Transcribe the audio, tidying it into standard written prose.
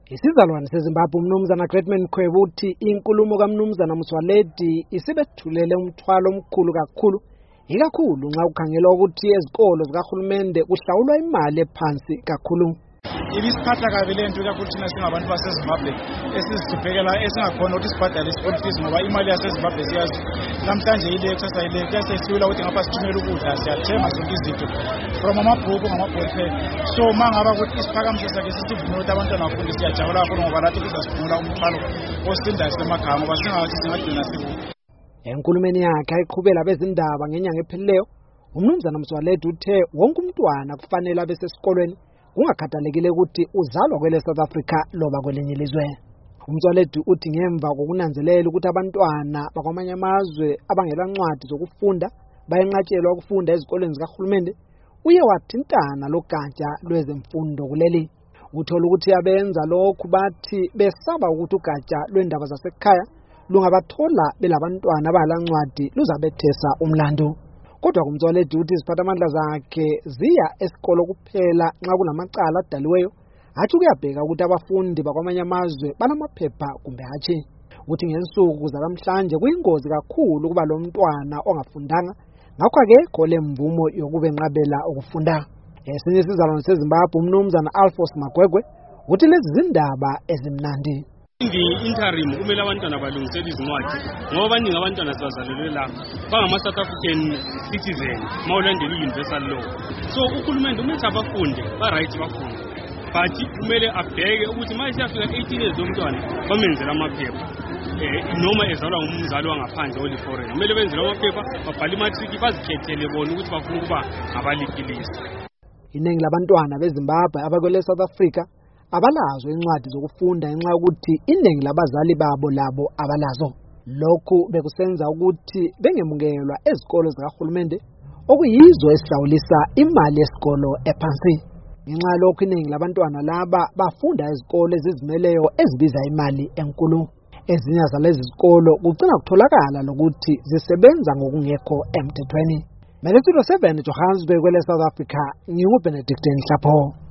Isizalwane seZimbabwe umnumzana Greatman Mkhwebo uthi inkulumo kaMnumzana Motsoaledi isibethulele umthwalo omkhulu kakhulu, ikakhulu nxa kukhangelwa ukuthi ezikolo zikahulumende kuhlawulwa imali ephansi kakhulu. Ibisiphatha kabi lento kakhulu thina singabantu baseZimbabwe esizihluphekela esingakhona ukuthi sibhadale school fees ngoba imali yaseZimbabwe siyazi. Namhlanje ile exercise kuyasesiyula ukuthi ngapha sithumela ukudla siyathenga zonke izinto from amabhuku ngamabhokisi. So mangaba ukuthi isiphakamiso sakhe sisivume ukuthi abantwana bafunde siyajabula kakhulu ngoba lathi kuzasiphungula umthwalo osindayo semakhaya ngoba singathi singagcina siku. Enkulumeni yakhe ayiqhubela bezindaba ngenyanga ephelileyo, umnumzana Motsoaledi uthe wonke umntwana kufanele abe sesikolweni kungakhathalekile ukuthi uzalwa kwele South Africa loba kwelinye ilizwe. Motsoaledi uthi ngemva kokunanzelela ukuthi abantwana bakwamanye amazwe abangela ncwadi zokufunda bayenqatshelwa ukufunda ezikoleni zikahulumende, uye wathintana logatsha lwezemfundo kuleli. Uthola ukuthi abenza lokhu bathi besaba ukuthi ugatsha lwendaba zasekhaya lungabathola belabantwana abalancwadi luzabethesa umlando. Kodwa uMotsoaledi uthi iziphathamandla zakhe ziya esikolo kuphela nxa kunamacala adaliweyo, hatshi kuyabheka ukuthi abafundi bakwamanye amazwe banamaphepha kumbe hatshi. Uthi ngensuku zalamhlanje kuyingozi kakhulu kuba lo mntwana ongafundanga, ngakho akekho lemvumo yokuba enqabela ukufunda. Esinye isizalwane seZimbabwe umnumzana Alphonse Magwegwe uthi lezi zindaba ezimnandi. Interim kumele abantwana balungisele izincwadi ngoba abaningi abantwana sibazalelwe lapha bangama-South African citizen mawulandela i-universal law. So uhulumende kumele abafunde ba-right bafunde, but kumele abheke ukuthi ma siyafika 18 years zomntwana bamenzela amaphepha noma ezalwa ngumzali wangaphandle oli-foreign. Kumele benzele amaphepha, babhale imatriki, bazikhethele bona ukuthi bafuna ukuba ngabalikilisi. Iningi labantwana beZimbabwe abakwele South Africa abalazo incwadi zokufunda ngenxa yokuthi iningi labazali babo labo abalazo. Lokhu bekusenza ukuthi bengemukelwa ezikolo zikahulumende okuyizo esihlawulisa imali yesikolo ephansi. Ngenxa lokhu iningi labantwana laba bafunda ezikolo ezizimeleyo ezibiza imali enkulu. Ezinye zalezi zikolo kugcina kutholakala lokuthi zisebenza ngokungekho emthethweni. Studio 7 Johannesburg kwele South Africa, nginguBenedict Nhlapho.